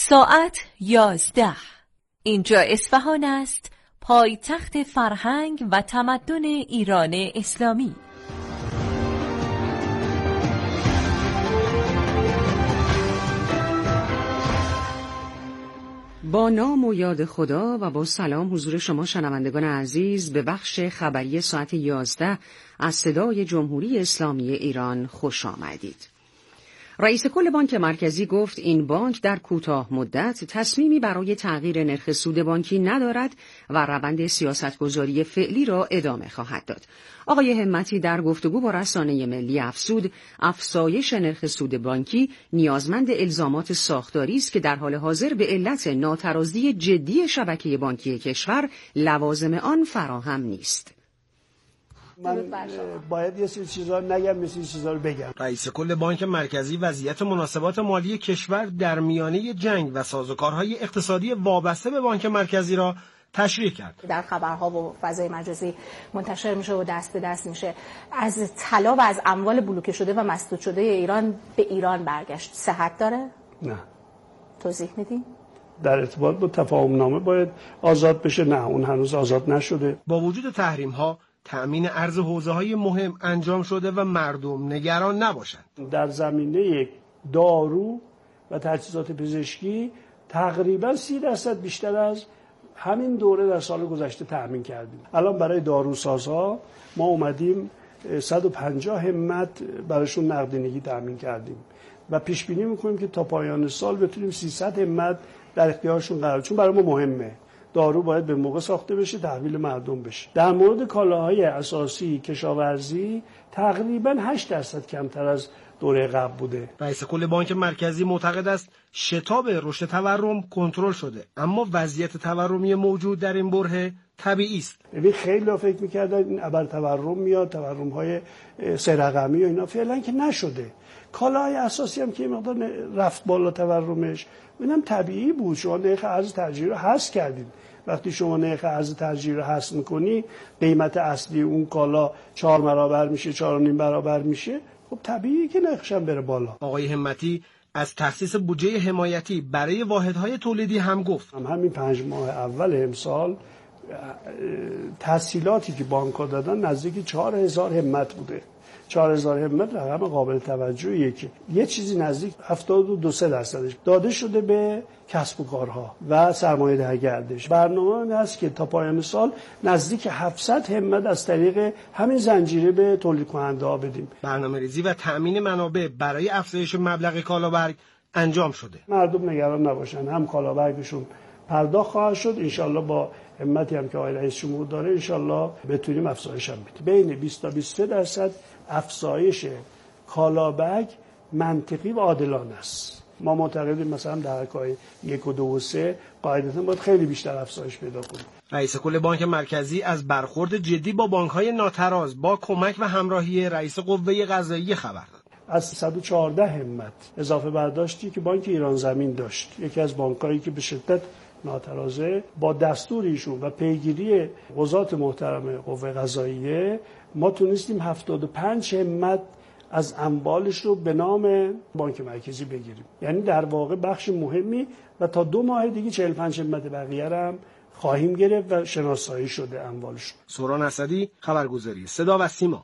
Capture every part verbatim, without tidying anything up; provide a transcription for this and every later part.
ساعت یازده. اینجا اصفهان است، پایتخت فرهنگ و تمدن ایران اسلامی. با نام و یاد خدا و با سلام حضور شما شنوندگان عزیز به بخش خبری ساعت یازده از صدای جمهوری اسلامی ایران خوش آمدید. رئیس کل بانک مرکزی گفت این بانک در کوتاه مدت تصمیمی برای تغییر نرخ سود بانکی ندارد و روند سیاستگذاری فعلی را ادامه خواهد داد. آقای همتی در گفتگو با رسانه ملی افزود افزایش نرخ سود بانکی نیازمند الزامات ساختاری است که در حال حاضر به علت ناترازی جدی شبکه بانکی کشور لوازم آن فراهم نیست. من باید یه سری چیزا نگم، مثل چیزا رو بگم. رئیس کل بانک مرکزی وضعیت مناسبات مالی کشور در میانه جنگ و سازوکارهای اقتصادی وابسته به بانک مرکزی را تشریح کرد. در خبرها و فضای مجازی منتشر میشه و دست به دست میشه از طلا و از اموال بلوکه شده و مسدود شده ایران به ایران برگشت. صحت داره؟ نه. توضیح میدین؟ در ارتباط با تفاهم نامه باید آزاد بشه. نه، اون هنوز آزاد نشده. با وجود تحریم ها تأمین ارز حوزه‌های مهم انجام شده و مردم نگران نباشند. در زمینه دارو و تجهیزات پزشکی تقریبا سی درصد بیشتر از همین دوره در سال گذشته تأمین کردیم. الان برای داروسازها ما اومدیم صد و پنجاه همت براشون نقدینگی تأمین کردیم و پیش بینی میکنیم که تا پایان سال بتونیم سیصد همت در اختیارشون قرار، چون برای ما مهمه. دارو باید به موقع ساخته بشه، تحویل مردم بشه. در مورد کالاهای اساسی کشاورزی تقریباً هشت درصد کمتر از دوره قبل بوده. رئیس کل بانک مرکزی معتقد است شتاب رشد تورم کنترل شده، اما وضعیت تورمی موجود در این بره طبیعی است. ببین خیلی فکر می‌کردن این ابر تورم میاد، تورم‌های سه رقمی و اینا، فعلا که نشده. کالاهای اساسی هم که مقدار رفت بالا تورمش، اینم طبیعی بود. شما نرخ ارز ترجیحی رو حذف کردید. وقتی شما نرخ ارز ترجیحی رو حذف می‌کنی، قیمت اصلی اون کالا چهار برابر میشه، چهار و نیم برابر میشه. خب طبیعیه که نرخش هم بره بالا. آقای همتی از تخصیص بودجه حمایتی برای واحدهای تولیدی هم گفت. هم همین پنج ماه اول امسال تسهیلاتی که بانک‌ها دادن نزدیک چهار هزار همت بوده. چهار هزار همت رقم قابل توجهیه که یه چیزی نزدیک هفتاد و دو درصدش داده شده به کسب و کارها و سرمایه‌داری گردش. برنامه این است که تا پایان سال نزدیک هفتصد همت از طریق همین زنجیره به تولید کننده‌ها بدیم. برنامه‌ریزی و تأمین منابع برای افزایش مبلغ کالابرگ انجام شده. مردم نگران نباشن، هم کالابرگشون پرداخت خواهد شد. انشالله با همتی هم که آقای رئیس جمهور داره انشالله بتونیم افزایش هم بدیم. بین بیست تا بیست و سه درصد افزایش کالابرگ منطقی و عادلانه است. ما معتقدیم مثلا در حقای یک و دو و سه قاعدتا باید خیلی بیشتر افزایش پیدا کنیم. رئیس کل بانک مرکزی از برخورد جدی با بانک‌های ناتراز با کمک و همراهی رئیس قوه قضاییه خبر داد. از صد و چهارده همت اضافه برداشتی که بانک ایران زمین داشت، یکی از بانک‌هایی که به شدت ناترازه، با دستور ایشون و پیگیری قضات محترم قوه قضاییه ما تونستیم هفتاد و پنج همت از اموالش رو به نام بانک مرکزی بگیریم. یعنی در واقع بخش مهمی و تا دو ماه دیگه چهل و پنج همت بقیه هم خواهیم گرفت و شناسایی شده اموالش. سوران اسدی، خبرگزاری صدا و سیما.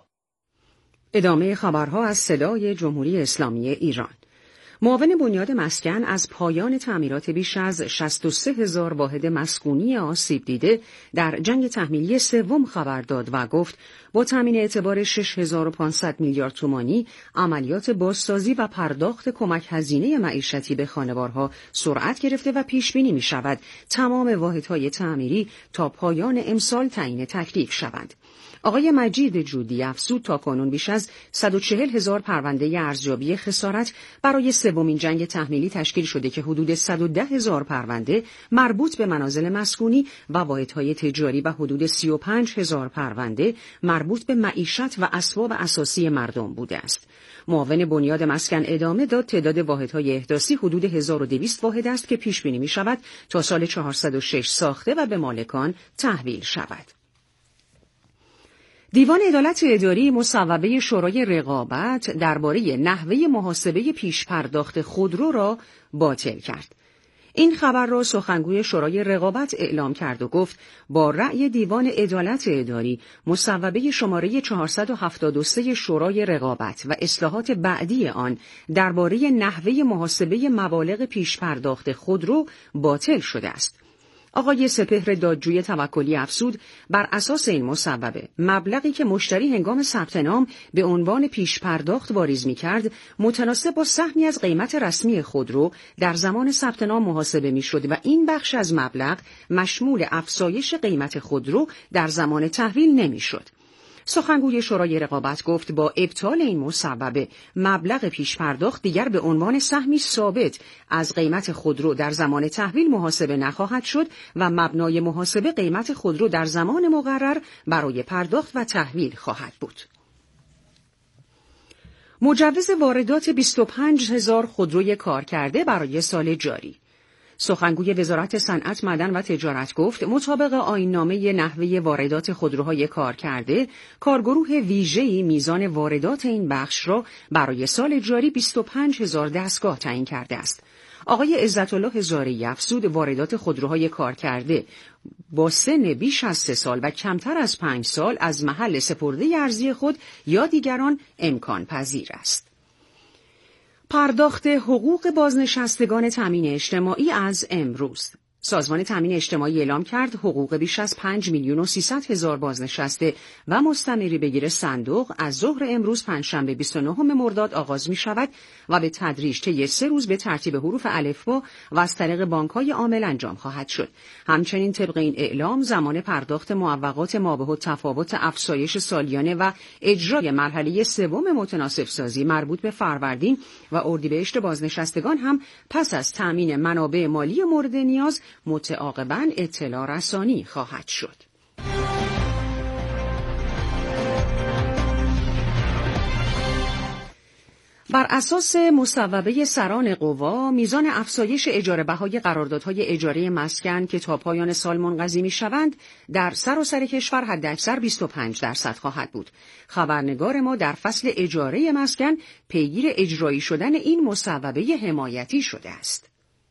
ادامه خبرها از صدای جمهوری اسلامی ایران. معاون بنیاد مسکن از پایان تعمیرات بیش از شصت و سه هزار واحد مسکونی آسیب دیده در جنگ تحمیلی سوم خبر داد و گفت با تامین اعتبار شش هزار و پانصد میلیارد تومانی عملیات بازسازی و پرداخت کمک هزینه معیشتی به خانوارها سرعت گرفته و پیش بینی می شود تمام واحدهای تعمیری تا پایان امسال تعیین تکلیف شوند. آقای مجید جودی افزود تاکنون بیش از صد و چهل هزار پرونده ارزیابی خسارت برای سومین جنگ تحمیلی تشکیل شده که حدود صد و ده هزار پرونده مربوط به منازل مسکونی و واحدهای تجاری و حدود سی و پنج هزار پرونده مربوط به معیشت و اسباب اساسی مردم بوده است. معاون بنیاد مسکن ادامه داد تعداد واحدهای احداثی حدود هزار و دویست واحد است که پیش بینی می شود تا سال چهارصد و شش ساخته و به مالکان تحویل شود. دیوان عدالت اداری مصوبه شورای رقابت درباره نحوه محاسبه پیش پرداخت خودرو را باطل کرد. این خبر را سخنگوی شورای رقابت اعلام کرد و گفت با رأی دیوان عدالت اداری مصوبه شماره چهارصد و هفتاد و سه شورای رقابت و اصلاحات بعدی آن درباره نحوه محاسبه مبالغ پیشپرداخت خودرو باطل شده است. آقای سپهر دادجوی توکلی افزود بر اساس این مصوبه مبلغی که مشتری هنگام ثبت نام به عنوان پیش پرداخت واریز می‌کرد متناسب با سهمی از قیمت رسمی خودرو در زمان ثبت نام محاسبه می‌شد و این بخش از مبلغ مشمول افزایش قیمت خودرو در زمان تحویل نمی‌شد. سخنگوی شورای رقابت گفت با ابطال این مصوبه مبلغ پیش پرداخت دیگر به عنوان سهمی ثابت از قیمت خودرو در زمان تحویل محاسبه نخواهد شد و مبنای محاسبه قیمت خودرو در زمان مقرر برای پرداخت و تحویل خواهد بود. مجوز واردات بیست و پنج هزار خودروی کارکرده برای سال جاری. سخنگوی وزارت صنعت، معدن و تجارت گفت مطابق آیین‌نامه نحوه واردات خودروهای کارکرده، کارگروه ویژه‌ای میزان واردات این بخش را برای سال جاری بیست و پنج هزار دستگاه تعیین کرده است. آقای عزت‌الله هزاری افزود واردات خودروهای کارکرده با سن بیش از سه سال و کمتر از پنج سال از محل سپرده ارضی خود یا دیگران امکان پذیر است. پرداخت حقوق بازنشستگان تامین اجتماعی از امروز. سازمان تامین اجتماعی اعلام کرد حقوق بیش از پنج میلیون و سیصد هزار بازنشسته و مستمری بگیر صندوق از ظهر امروز پنجشنبه بیست و نهم مرداد آغاز می شود و به تدریج طی سه روز به ترتیب حروف الفبا و از طریق بانک‌های عامل انجام خواهد شد. همچنین طبق این اعلام زمان پرداخت معوقات مابه تفاوت افزایش سالیانه و اجرای مرحله سوم متناسب سازی مربوط به فروردین و اردیبهشت بازنشستگان هم پس از تامین منابع مالی مورد نیاز متعاقباً اطلاع رسانی خواهد شد. بر اساس مصوبه سران قوا، میزان افزایش اجاره بهای قراردادهای اجاره مسکن که تا پایان سال منقضی میشوند در سراسر کشور حداکثر بیست و پنج درصد خواهد بود. خبرنگار ما در فصل اجاره مسکن پیگیر اجرایی شدن این مصوبه حمایتی شده است.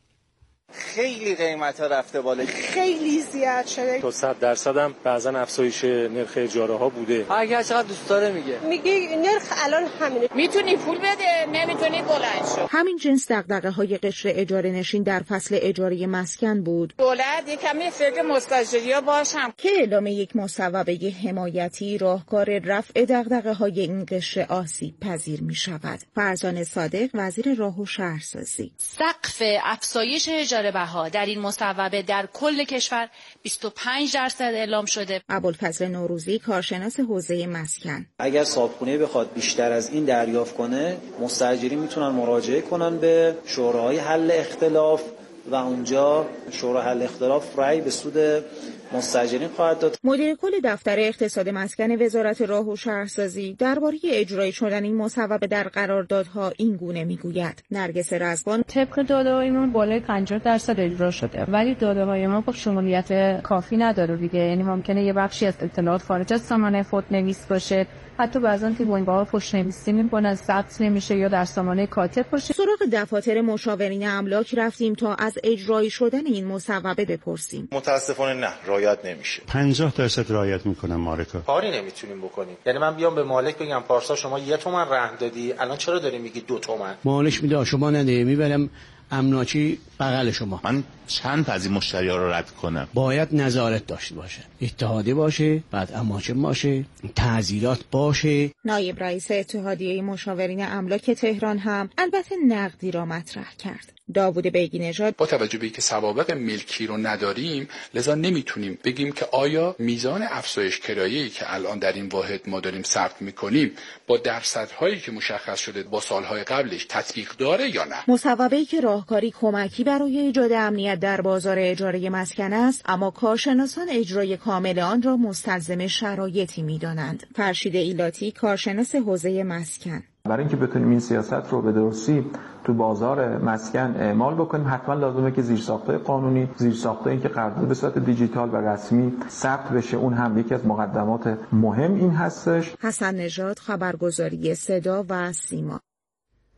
خیلی قیمت ها رفته بالا، خیلی زیاد شده، تا صد درصد هم بعضا افزایش نرخ اجاره ها بوده. هر چقدر دوست داره میگه میگه نرخ الان همینه، میتونی پول بده نمیتونی بلند شو. همین جنس دغدغه های قشر اجاره نشین در فصل اجاره مسکن بود. دولت یک کمی فکر مستاجریا باشم که اعلام یک مصوبه حمایتی راهکار رفع دغدغه های این قشر آسیب پذیر می شود. فرزانه صادق، وزیر راه و شهرسازی: سقف افزایش اجاره بها در این مصوبه در کل کشور بیست و پنج درصد اعلام شده. ابوالفضل نوروزی، کارشناس حوزه مسکن: اگر صاحبخونه بخواد بیشتر از این دریافت کنه، مستاجرین میتونن مراجعه کنن به شورای حل اختلاف و اونجا شورای حل اختلاف رأی به سود مستاجرین خواهد داد. مدیر کل دفتر اقتصاد مسکن وزارت راه و شهرسازی درباره اجرایی شدن این مصوبه در قراردادها این گونه میگوید: نرگس رزوان: طبق داده‌هایمون بالای پنجاه درصد اجرا شده، ولی داده‌های ما با شمولیت کافی نداره دیگه. یعنی ممکنه یه بخشی از اطلاعات خارج از سامانه خودنویس باشه، حتی بعضن که بنگاه خوشنویسی میکنن ثبت نمیشه یا در سامانه کاتب باشه. سراغ دفاتر مشاورین املاک رفتیم تا از اجرایی شدن این مصوبه بپرسیم. متاسفانه نه، رعایت نمیشه. پنجاه درصد رعایت میکنن مالکا. کاری نمیتونیم بکنیم. یعنی من بیام به مالک بگم پارسا شما یه تومن رهن دادی، الان چرا داری میگی دو تومن؟ مالک میده شما نده، میبرم املاکی بغل شما. من چند تا از این مشتری‌ها رو رد کنم؟ باید نظارت داشته باشه، اتحادیه باشه، بعد اماکن باشه، تعزیرات باشه. نایب رئیس اتحادیه مشاورین املاک تهران هم البته نقدی را مطرح کرد. داوود بیگی نژاد: با توجه به اینکه سوابق ملکی رو نداریم، لذا نمیتونیم بگیم که آیا میزان افزایش کرایه‌ای که الان در این واحد ما داریم ثبت میکنیم با درصدهایی که مشخص شده با سالهای قبلش تطبیق داره یا نه. مصوبه‌ای که راهکاری کمکی برای ایجاد امنیت در بازار اجاره مسکن است، اما کارشناسان اجرای کامل آن را مستلزم شرایطی می‌دانند. فرشید ایلاتی، کارشناس حوزه مسکن: برای اینکه بتونیم این سیاست رو به درستی تو بازار مسکن اعمال بکنیم، حتما لازمه که زیرساخت‌های قانونی، زیرساخت‌هایی که قرارداد به صورت دیجیتال و رسمی ثبت بشه، اون هم یکی از مقدمات مهم این هستش. حسن نژاد، خبرگزاری صدا و سیما: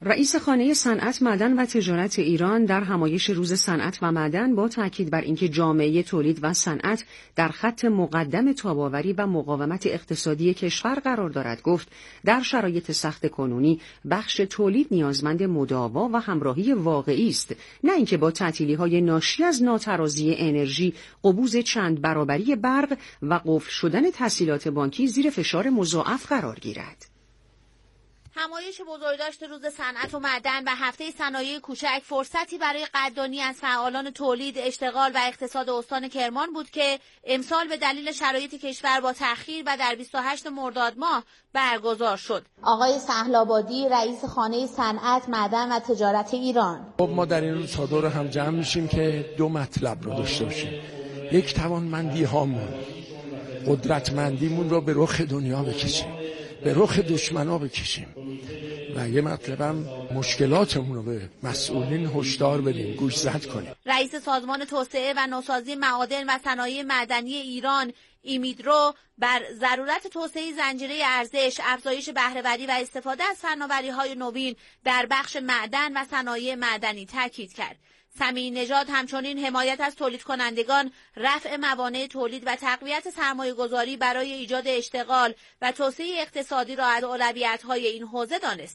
رئیس خانه صنعت، معدن و تجارت ایران در همایش روز صنعت و معدن با تاکید بر اینکه جامعه تولید و صنعت در خط مقدم تاب‌آوری و مقاومت اقتصادی کشور قرار دارد گفت در شرایط سخت کنونی بخش تولید نیازمند مداوا و همراهی واقعی است، نه اینکه با تعطیلی‌های ناشی از ناترازی انرژی، قبوز چند برابری برق و قفل شدن تسهیلات بانکی زیر فشار مضاعف قرار گیرد. همایش بزرگداشت روز صنعت و معدن و هفته صنایع کوچک فرصتی برای قدردانی از فعالان تولید، اشتغال و اقتصاد استان کرمان بود که امسال به دلیل شرایط کشور با تأخیر و در بیست و هشتم مرداد ماه برگزار شد. آقای سهل‌آبادی، رئیس خانه صنعت، معدن و تجارت ایران: خب ما در این روز دور هم جمع میشیم که دو مطلب رو داشته باشیم. یک، توانمندی هامون، قدرتمندیمون رو به رخ دنیا بکشیم، به رخ دشمنا بکشیم و یه مطلبم مشکلاتمون رو به مسئولین هشدار بدیم، گوشزد کنیم. رئیس سازمان توسعه و نوسازی معادن و صنایع معدنی ایران ایمیدرو بر ضرورت توسعه زنجیره ارزش، افزایش بهره‌وری و استفاده از فناوری‌های نوین در بخش معدن و صنایع معدنی تاکید کرد. سمیع نژاد همچنین حمایت از تولید کنندگان، رفع موانع تولید و تقویت سرمایه گذاری برای ایجاد اشتغال و توسعه اقتصادی را از اولویت‌های این حوزه دانست.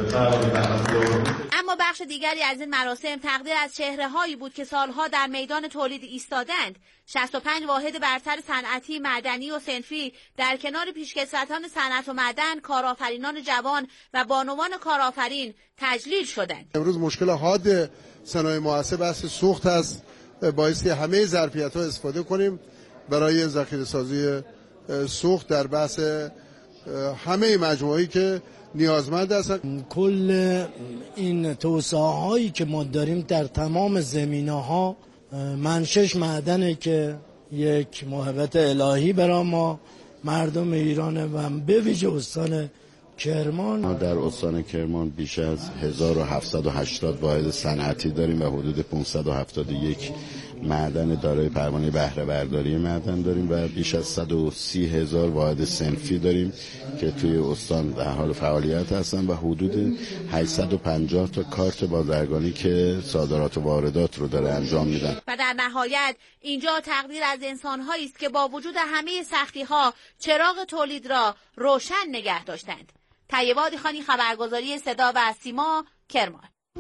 اما بخش دیگری از این مراسم تقدیر از چهره‌هایی بود که سالها در میدان تولید ایستادند. شصت و پنج واحد برتر صنعتی، معدنی و صنفی در کنار پیشکسوتان صنعت و معدن، کارآفرینان جوان و بانوان کارآفرین تجلیل شدند. امروز مشکل حاد صنایع معاصر بحث سوخت است، باعث همه ظرفیت‌ها استفاده کنیم برای ذخیره‌سازی سوخت در بحث همه مجموعه‌ای که نیازمند هستند. کل این توسعه‌هایی که ما داریم در تمام زمینه‌ها منشش معدنه که یک موهبت الهی برای ما مردم ایرانه و به ویژه استان کرمان. ما در استان کرمان بیش از هزار و هفتصد و هشتاد واحد صنعتی داریم و حدود پانصد و هفتاد و یک معدن دارای پروانه بهره برداری معدن داریم و بیش از صد و سی هزار واحد صنفی داریم که توی استان در حال فعالیت هستن و حدود هشتصد و پنجاه تا کارت بازرگانی که صادرات و واردات رو داره انجام میدن. و در نهایت اینجا تقدیر از انسان‌هایی است که با وجود همه سختی‌ها چراغ تولید را روشن نگه داشتند. طیبه عادیخانی، خبرگزاری صدا و سیما، کرمان.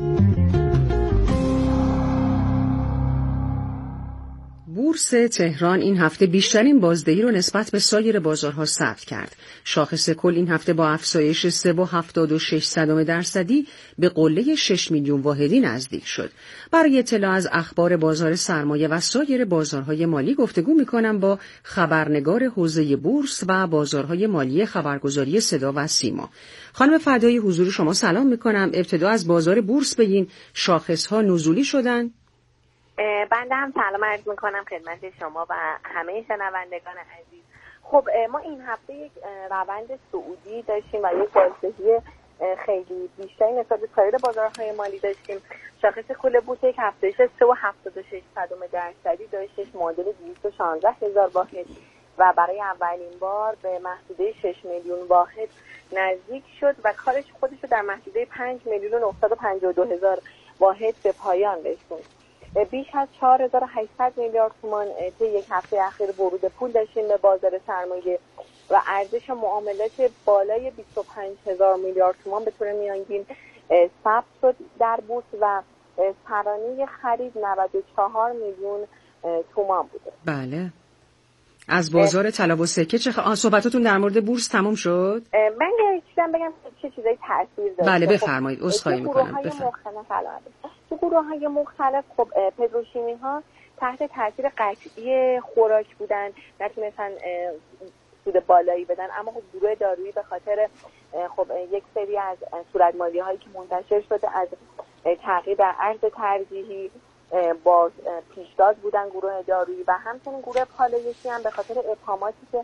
بورس تهران این هفته بیشترین بازدهی رو نسبت به سایر بازارها ثبت کرد. شاخص کل این هفته با افزایش سه و هفتاد و شش صدم درصدی به قله شش میلیون واحدی نزدیک شد. برای اطلاع از اخبار بازار سرمایه و سایر بازارهای مالی گفتگو می‌کنم با خبرنگار حوزه بورس و بازارهای مالی خبرگزاری صدا و سیما. خانم فدایی، حضور شما سلام می‌کنم. ابتدا از بازار بورس بگین، شاخص‌ها نزولی شدن؟ بنده هم سلام عرض میکنم خدمت شما و همه شنوندگان عزیز. خب ما این هفته یک روند صعودی داشتیم و یک بازدهی خیلی بیشتری نسبت به سایر بازارهای مالی داشتیم. شاخص کل بورس یک افزایش سه و هفتاد و شش صدم درصدی داشتش، معادل دویست و شانزده هزار واحد و برای اولین بار به محدوده شش میلیون واحد نزدیک شد و کارش خودش رو در محدوده پنج میلیون و نهصد و پنجاه و دو هزار واحد به پایان رسوند. بیش از چهار هزار و هشتصد میلیارد تومان طی یک هفته اخیر ورود پول داشتیم به بازار سرمایه و ارزش معاملات بالای بیست و پنج هزار میلیارد تومان به طور میانگین ثبت شد در بورس و سرانه خرید نود و چهار میلیون تومان بوده. بله. از بازار طلا و سکه چه خ... صحبتاتون در مورد بورس تموم شد؟ من یه چیزی بگم چه چیزایی تاثیر داشته. بله بفرمایید. عذرخواهی می‌کنم. بفرمایید. تو گروه‌های مختلف خب پتروشیمی‌ها تحت تاثیر قطعی خوراک بودن، نتونستن سود بالایی بدن، اما خب گروه دارویی به خاطر خب یک سری از صورتمالی‌هایی که منتشر شده از تغییر در ارز ترجیحی با پیشتاز بودن گروه دارویی و همچنین گروه پالایشی هم به خاطر ابهاماتی که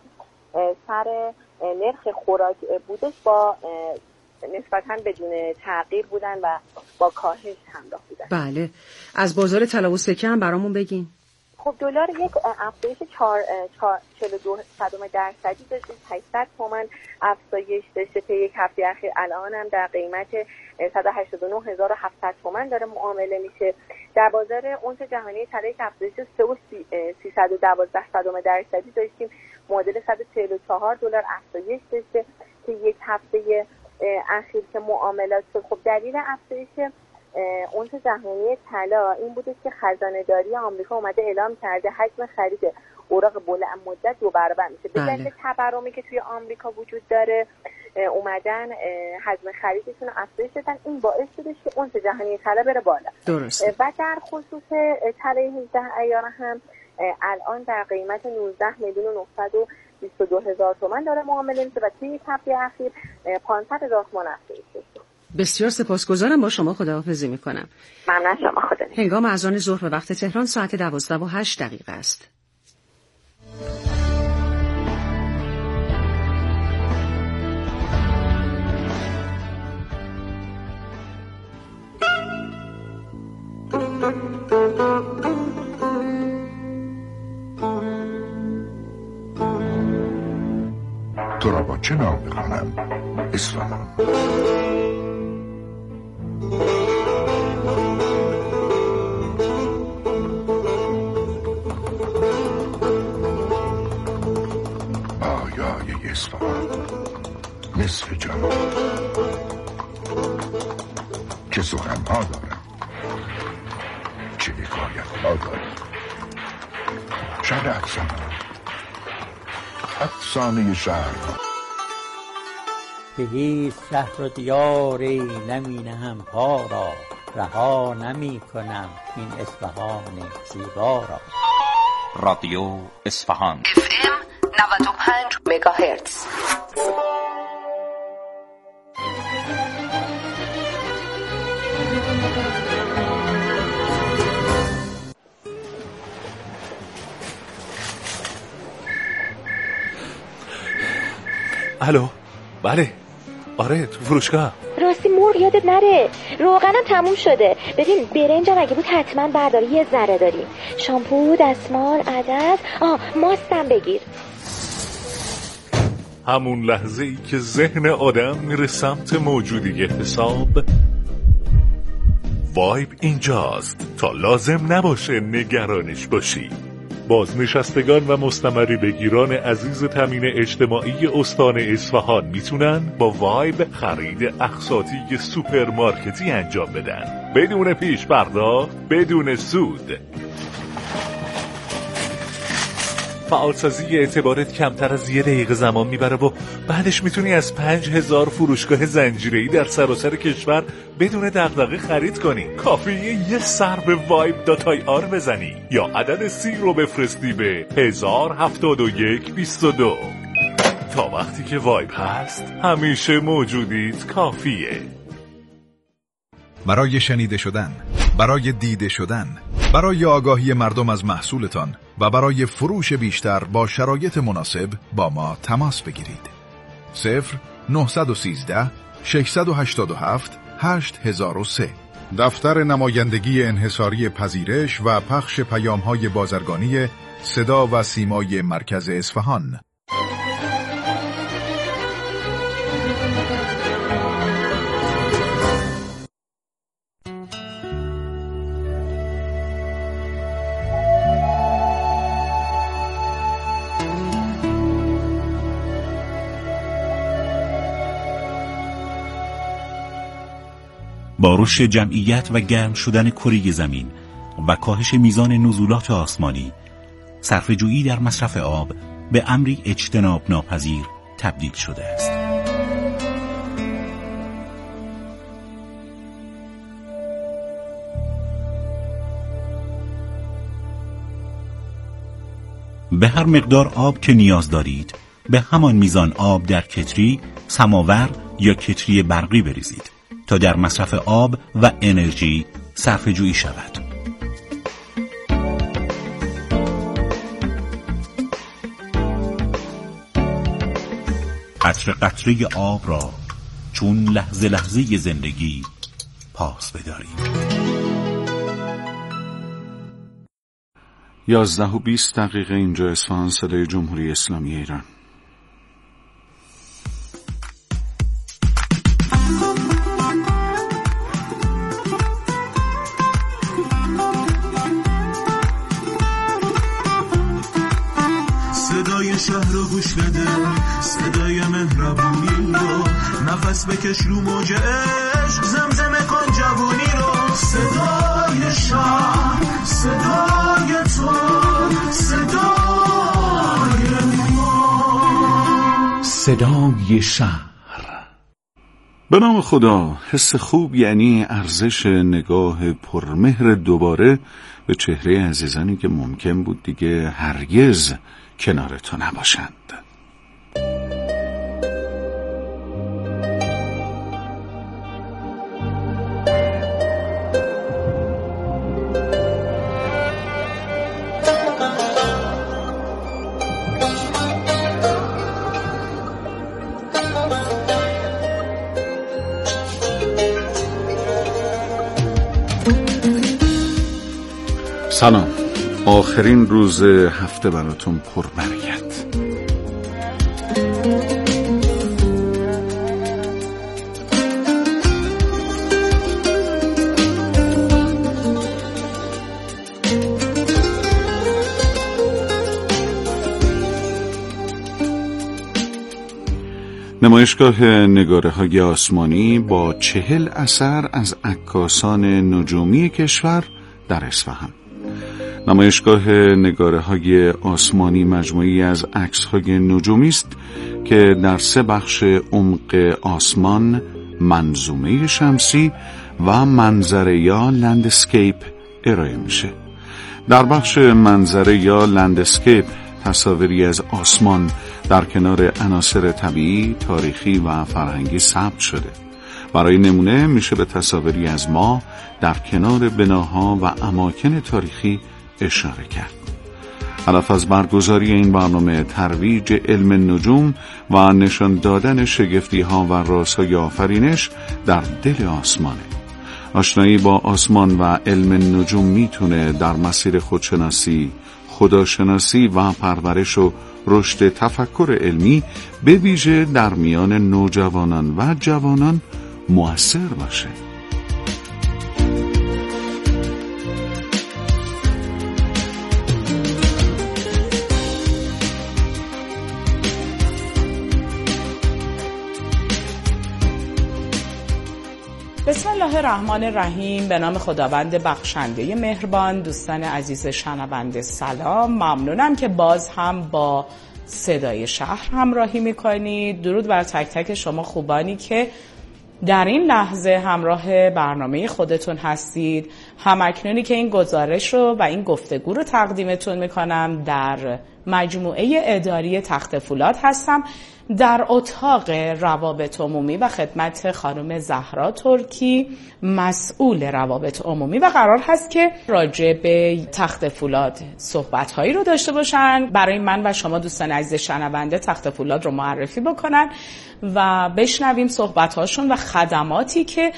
سر نرخ خوراک بودش با نسبتاً بدون تغییر بودن و با کاهش همراه بودن. بله. از بازار طلا و سکه هم برامون بگین. خب دلار یک افزایش چهل و دو صدم درصدی داشته، هشتصد تومان افزایش داشته تا یک هفته اخیر. الان هم در قیمت صد و هشتاد و نه هزار و هفتصد تومان داره معامله میشه. در بازار اونس جهانی طلا یک افزایش سه و سیصد و دوازده صدم درصدی داشتیم، معادل صد و چهل و چهار دلار افزایش داشته که یک هفته اخیر که معاملات شد. خب دلیل افزایش اونس جهانی طلا این بوده که خزانه داری آمریکا اومده اعلام کرده حجم خرید اوراق بلند مدت دو برابر میشه. به دلیل تورمی که توی آمریکا وجود داره اومدن حجم خریدشون رو افزایش دادن. این باعث شده که اونس جهانی طلا بره بالا. درسته. و در خصوص طلای هجده ایار هم الان در قیمت نوزده میلیون و نهصد و بیست و دو هزار تومان داره معامله میشه و توی یک هفته اخیر پانصد هزار تومان افزایش داشته. بسیار سپاسگزارم، با شما خداحافظی میکنم. ممنون شما، خدا نگهدار. هنگام اذان ظهر به وقت تهران ساعت دوازده و هشت دقیقه است. تو را با چه نام بخوانم؟ اصفهان. آیای اصفهان نصف جان چه سخن ها دارم، چه حکایت ها دارم. شهر افسانه افسانه شهر به هیچ شهر و دیاری نمی نهم پا را، رها نمی کنم این اصفهان زیبا را. رادیو اصفهان اف ام نود و پنج مگاهرتز. الو، بله، آره تو فروشگاه. راستی مرغ یادت نره، روغنم تموم شده. ببین برنجم اگه بود حتما بردار، یه ذره داریم. شامپو، دستمال، عدس، آه ماستم بگیر. همون لحظه ای که ذهن آدم میره سمت موجودی حساب، وایب اینجاست تا لازم نباشه نگرانش باشی. بازنشستگان و مستمری بگیران عزیز تامین اجتماعی استان اصفهان میتونن با وایب خرید اقساطی سوپرمارکتی انجام بدن بدون پیش پرداخت، بدون سود. فعالسازی اعتبارت کمتر از یه دقیقه زمان میبره و بعدش میتونی از پنج هزار فروشگاه زنجیره‌ای در سراسر کشور بدون دغدغه خرید کنی. کافیه یه سر به وایب دات آی آر بزنی یا عدد سی رو بفرستی به هزار هفتاد و یک بیست و دو. تا وقتی که وایب هست همیشه موجودیت کافیه. برای شنیده شدن، برای دیده شدن، برای آگاهی مردم از محصولتان و برای فروش بیشتر با شرایط مناسب با ما تماس بگیرید. صفر نهصد و سیزده ششصد و هشتاد و هفت هشت هزار و سه. دفتر نمایندگی انحصاری پذیرش و پخش پیام‌های بازرگانی صدا و سیمای مرکز اصفهان. با رشد جمعیت و گرم شدن کره زمین و کاهش میزان نزولات آسمانی، صرفه‌جویی در مصرف آب به امری اجتناب ناپذیر تبدیل شده است. به هر مقدار آب که نیاز دارید، به همان میزان آب در کتری، سماور یا کتری برقی بریزید تا در مصرف آب و انرژی صرفه‌جویی شود. قطره قطره آب را چون لحظه لحظه زندگی پاس بدارید. یازده و بیست دقیقه اینجا اصفهان، صدای جمهوری اسلامی ایران. صدای شهر رو گوش بده، صدای مهربونی رو نفس بکش رو موج عشق، زمزمه کن جوونی رو. صدای شهر، صدای تو، صدای ما، صدای شهر. به نام خدا. حس خوب یعنی ارزش نگاه پرمهر دوباره به چهره عزیزانی که ممکن بود دیگه هرگز کنار تو نباشند. سلام. آخرین روز هفته براتون پربرکت. نمایشگاه نگاره‌های آسمانی با چهل اثر از عکاسان نجومی کشور در اصفهان. نمایشگاه نگاره‌های آسمانی مجموعی از عکس‌های نجومی است که در سه بخش عمق آسمان، منظومه شمسی و منظره یا لندسکیپ ارائه میشه. در بخش منظره یا لندسکیپ تصاویری از آسمان در کنار عناصر طبیعی، تاریخی و فرهنگی ثبت شده. برای نمونه میشه به تصاویری از ماه در کنار بناها و اماکن تاریخی اشاره کرد. هدف از برگزاری این برنامه ترویج علم نجوم و نشان دادن شگفتی ها و رازهای آفرینش در دل آسمانه. آشنایی با آسمان و علم نجوم میتونه در مسیر خودشناسی، خداشناسی و پرورش و رشد تفکر علمی به ویژه در میان نوجوانان و جوانان مؤثر باشه. بسم الله الرحمن الرحیم. به نام خداوند بخشنده مهربان. دوستان عزیز شنونده سلام. ممنونم که باز هم با صدای شهر همراهی میکنید. درود بر تک تک شما خوبانی که در این لحظه همراه برنامه خودتون هستید. همکنونی که این گزارش رو و این گفتگو رو تقدیمتون میکنم در مجموعه اداری تخت فولاد هستم، در اتاق روابط عمومی و خدمت خانم زهرا ترکی، مسئول روابط عمومی، و قرار هست که راجع به تخت فولاد صحبت‌هایی رو داشته باشن. برای من و شما دوستان عزیز شنونده تخت فولاد رو معرفی بکنن و بشنویم صحبت‌هاشون و خدماتی که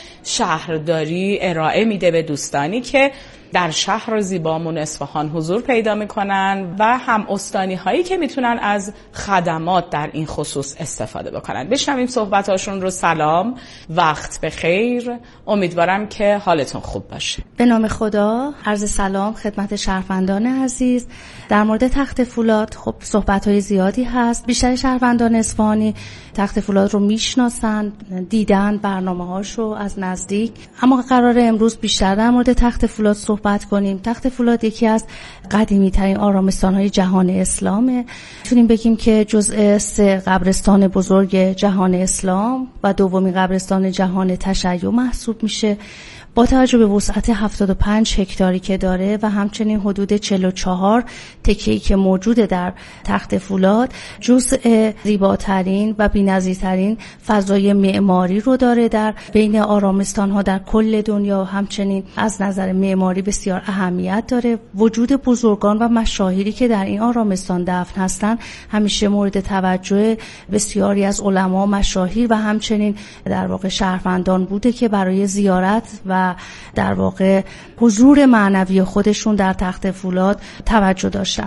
شهرداری ارائه میده به دوستانی که در شهر زیبامون اصفهان حضور پیدا میکنن و هم استانی هایی که میتونن از خدمات در این خصوص استفاده بکنن. بشنویم صحبتاشون رو. سلام، وقت بخیر، امیدوارم که حالتون خوب باشه. به نام خدا، عرض سلام خدمت شهروندان عزیز. در مورد تخت فولاد خب صحبت های زیادی هست. بیشتر شهروندان اصفهانی تخت فولاد رو میشناسن، دیدن برنامه هاشو از نزدیک، اما قراره امروز بیشتر در مورد تخت فولاد صحبت کنیم. تخت فولاد یکی از قدیمی ترین آرامستان های جهان اسلامه. میتونیم بگیم که جزء سه قبرستان بزرگ جهان اسلام و دومین قبرستان جهان تشیع محسوب میشه. با توجه به وسعت هفتاد و پنج هکتاری که داره و همچنین حدود چهل و چهار تکه‌ای که موجوده در تخت فولاد، جزء زیباترین و بی‌نظیرترین فضای معماری رو داره در بین آرامستان‌ها در کل دنیا. همچنین از نظر معماری بسیار اهمیت داره. وجود بزرگان و مشاهیری که در این آرامستان دفن هستن همیشه مورد توجه بسیاری از علما، مشاهیر و همچنین در واقع شهروندان بوده که برای زیارت و و در واقع حضور معنوی خودشون در تخت فولاد توجه داشتن.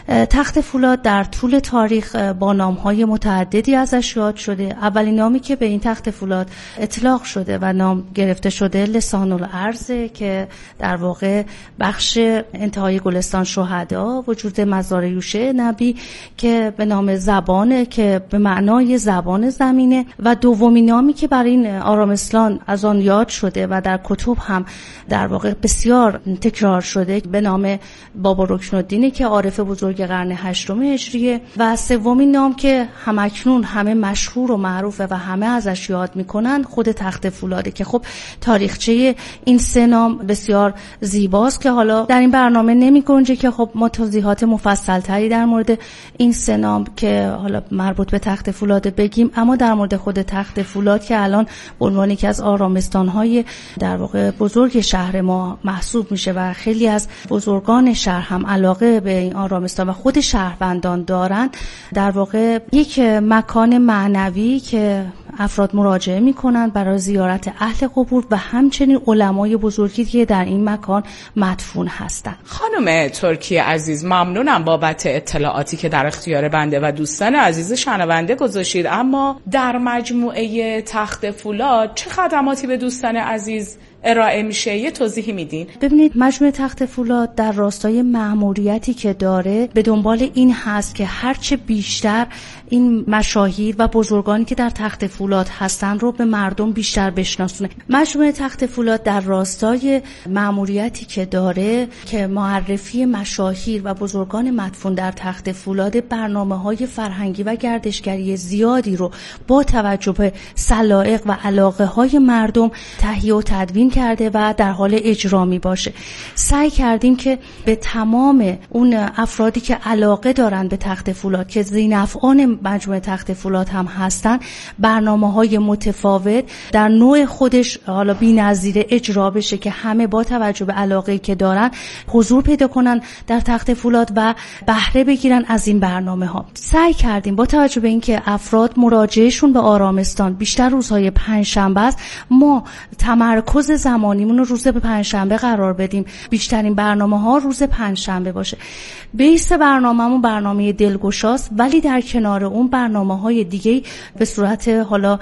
تخت فولاد در طول تاریخ با نام‌های متعددی ازش یاد شده. اولین نامی که به این تخت فولاد اطلاق شده و نام گرفته شده لسان الارض که در واقع بخش انتهای گلستان شهدا، وجود مزار یوشع نبی که به نام زبانه که به معنای زبان زمینه، و دومین نامی که برای این آرامستان از آن یاد شده و در کتب هم در واقع بسیار تکرار شده به نام بابا رکنالدینه که عارف بزرگ قرن هشتم هجریه، و سومین نام که همکنون همه مشهور و معروفه و همه ازش یاد میکنن خود تخت فولاده که خب تاریخچه این سه نام بسیار زیباست که حالا در این برنامه نمی گنجه که خب ما توضیحات مفصل تری در مورد این سه نام که حالا مربوط به تخت فولاده بگیم، اما در مورد خود تخت فولاد که الان به عنوان یکی از آرامستان‌های در واقع بزرگ شهر ما محسوب میشه و خیلی از بزرگان شهر هم علاقه به این آرامستان و خود شهروندان دارن، در واقع یک مکان معنوی که افراد مراجعه میکنن برای زیارت اهل قبور و همچنین علمای بزرگی که در این مکان مدفون هستند. خانم ترکی عزیز، ممنونم بابت اطلاعاتی که در اختیار بنده و دوستان عزیز شنونده گذاشتید. اما در مجموعه تخت فولاد چه خدماتی به دوستان عزیز ارائه میشه؟ یه توضیحی میدین؟ ببینید، مجموعه تخت فولاد در راستای مأموریتی که داره به دنبال این هست که هرچه بیشتر این مشاهیر و بزرگانی که در تخت فولاد هستن رو به مردم بیشتر بشناسونه. مجموعه تخت فولاد در راستای مأموریتی که داره که معرفی مشاهیر و بزرگان مدفون در تخت فولاد، برنامه‌های فرهنگی و گردشگری زیادی رو با توجه به سلایق و علاقه‌های مردم تهیه و تدوین کرده و در حال اجرا می باشه. سعی کردیم که به تمام اون افرادی که علاقه دارن به تخت فولاد که ذی‌نفعان مجموعه تخت فولاد هم هستن، برنامه‌های متفاوت در نوع خودش حالا بی‌نظیر اجرا بشه که همه با توجه به علاقه‌ای که دارن حضور پیدا کنن در تخت فولاد و بهره بگیرن از این برنامه‌ها. سعی کردیم با توجه به اینکه افراد مراجعهشون به آرامستان بیشتر روزهای پنجشنبه است، ما تمرکز زمانیمون رو روز به پنجشنبه قرار بدیم، بیشترین برنامه‌ها روز پنجشنبه باشه. بیس برنامه‌مون برنامه دلگشاست، ولی در کنار اون برنامه‌های دیگه به صورت حالا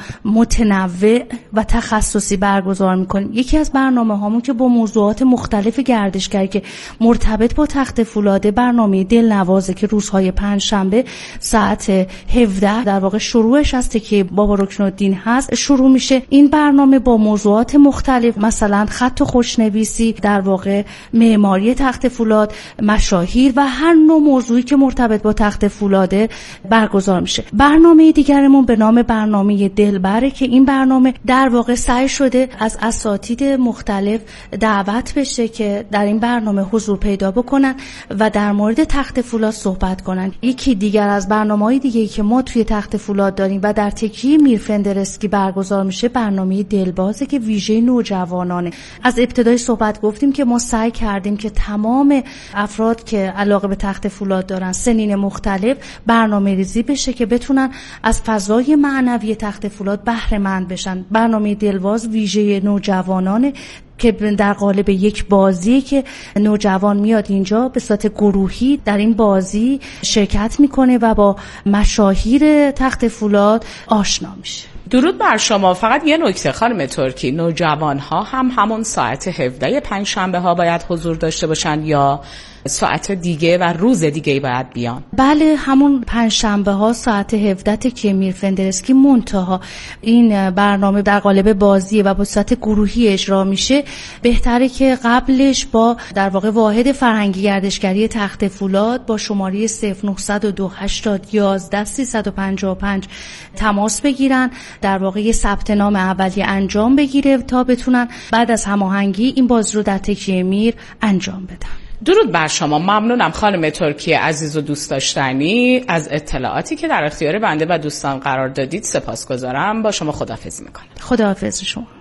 متنوع و تخصصی برگزار می‌کنیم. یکی از برنامه‌هامون که با موضوعات مختلف گردشگری که مرتبط با تخت فولاده، برنامه دلنوازه که روزهای پنجشنبه ساعت هفده در واقع شروعش از تکیه بابا رکنالدین هست شروع میشه. این برنامه با موضوعات مختلف، مثلا خط و خوشنویسی، در واقع معماری تخت فولاد، مشاهیر و هر نوع موضوعی که مرتبط با تخت فولاده برگزار میشه. برنامه دیگرمون به نام برنامه دلبره که این برنامه در واقع سعی شده از اساتید مختلف دعوت بشه که در این برنامه حضور پیدا بکنن و در مورد تخت فولاد صحبت کنن. یکی دیگر از برنامه‌های دیگه‌ای که ما توی تخت فولاد داریم و در تکیه میر فندرسکی برگزار میشه، برنامه دلبازه که ویژه نوجوانانه. از ابتدای صحبت گفتیم که ما سعی کردیم که تمام افراد که علاقه به تخت فولاد دارن، سنین مختلف، برنامه ریزی بشه که بتونن از فضای معنوی تخت فولاد بهره مند بشن. برنامه دلواز ویژه نوجوانانه که در قالب یک بازی که نوجوان میاد اینجا به صورت گروهی در این بازی شرکت میکنه و با مشاهیر تخت فولاد آشنا میشه. درود بر شما. فقط یه نکته خانم ترکی، نوجوان ها هم همون ساعت هفده پنجشنبه ها باید حضور داشته باشن یا ساعت دیگه و روز دیگه باید بیان؟ بله، همون پنجشنبه ها ساعت هفده که میر فندرسکی، منتها این برنامه در قالب بازی و به صورت گروهی اجرا میشه. بهتره که قبلش با در واقع واحد فرهنگی گردشگری تخت فولاد با شماره صفر نه صفر دو هشتاد یازده سیصد و پنجاه و پنج تماس بگیرن، در واقع یه ثبت نام اولیه انجام بگیره تا بتونن بعد از هماهنگی این بازی رو در تکیه میر انجام بدن. درود بر شما. ممنونم خانم ترکی عزیز و دوست داشتنی از اطلاعاتی که در اختیار بنده و دوستان قرار دادید. سپاسگزارم. با شما خداحافظی میکنم. خداحافظ شما.